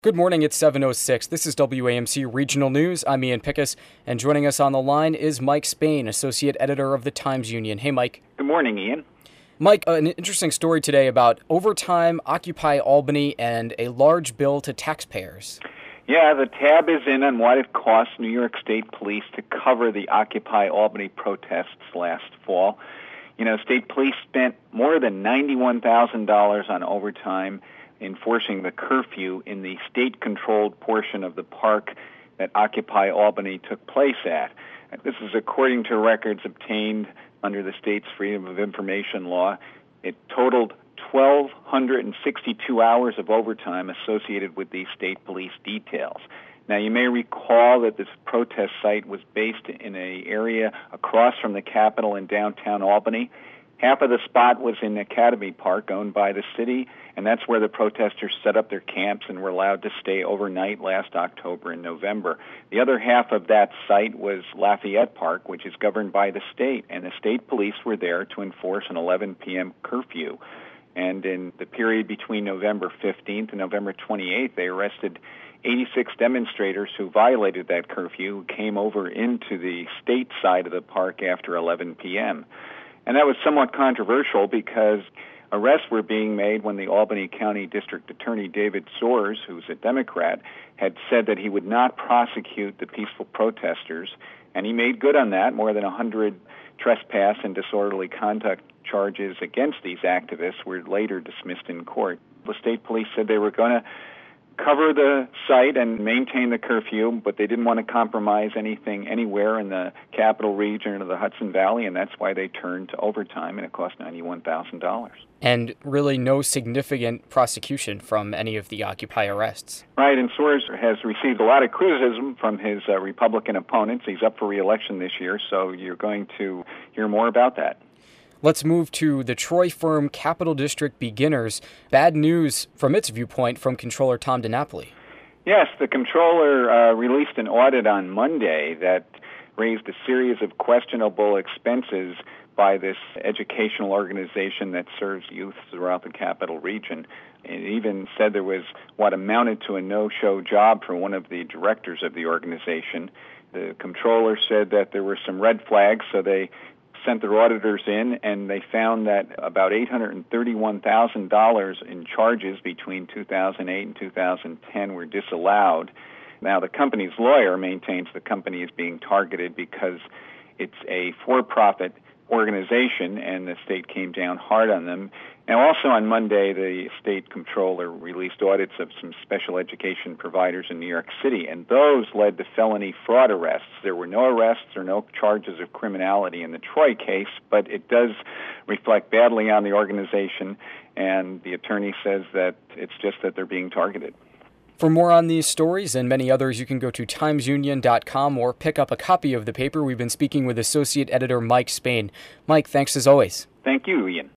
Good morning, it's 7:06. This is WAMC Regional News. I'm Ian Pickus, and joining us on the line is Mike Spain, Associate Editor of the Times-Union. Hey, Mike. Good morning, Ian. Mike, an interesting story today about overtime, Occupy Albany, and a large bill to taxpayers. Yeah, the tab is in on what it cost New York State Police to cover the Occupy Albany protests last fall. State police spent more than $91,000 on overtime enforcing the curfew in the state-controlled portion of the park that Occupy Albany took place at. This is according to records obtained under the state's Freedom of Information law. It totaled 1,262 hours of overtime associated with these state police details. Now, you may recall that this protest site was based in an area across from the Capitol in downtown Albany. Half of the spot was in Academy Park, owned by the city, and that's where the protesters set up their camps and were allowed to stay overnight last October and November. The other half of that site was Lafayette Park, which is governed by the state, and the state police were there to enforce an 11 p.m. curfew. And in the period between November 15th and November 28th, they arrested 86 demonstrators who violated that curfew, who came over into the state side of the park after 11 p.m. And that was somewhat controversial because arrests were being made when the Albany County District Attorney David Soares, who's a Democrat, had said that he would not prosecute the peaceful protesters. And he made good on that. More than 100 trespass and disorderly conduct charges against these activists were later dismissed in court. The state police said they were going to cover the site and maintain the curfew, but they didn't want to compromise anything anywhere in the Capital Region or the Hudson Valley, and that's why they turned to overtime, and it cost $91,000. And really no significant prosecution from any of the Occupy arrests. Right, and Soares has received a lot of criticism from his Republican opponents. He's up for re-election this year, so you're going to hear more about that. Let's move to the Troy firm Capital District Beginners. Bad news from its viewpoint from Comptroller Tom DiNapoli. Yes, the Comptroller released an audit on Monday that raised a series of questionable expenses by this educational organization that serves youth throughout the Capital Region. It even said there was what amounted to a no-show job for one of the directors of the organization. The Comptroller said that there were some red flags, so they sent their auditors in, and they found that about $831,000 in charges between 2008 and 2010 were disallowed. Now, the company's lawyer maintains the company is being targeted because it's a for-profit organization, and the state came down hard on them. Now, also on Monday, the state comptroller released audits of some special education providers in New York City, and those led to felony fraud arrests. There were no arrests or no charges of criminality in the Troy case, but it does reflect badly on the organization, and the attorney says that it's just that they're being targeted. For more on these stories and many others, you can go to timesunion.com or pick up a copy of the paper. We've been speaking with Associate Editor Mike Spain. Mike, thanks as always. Thank you, Ian.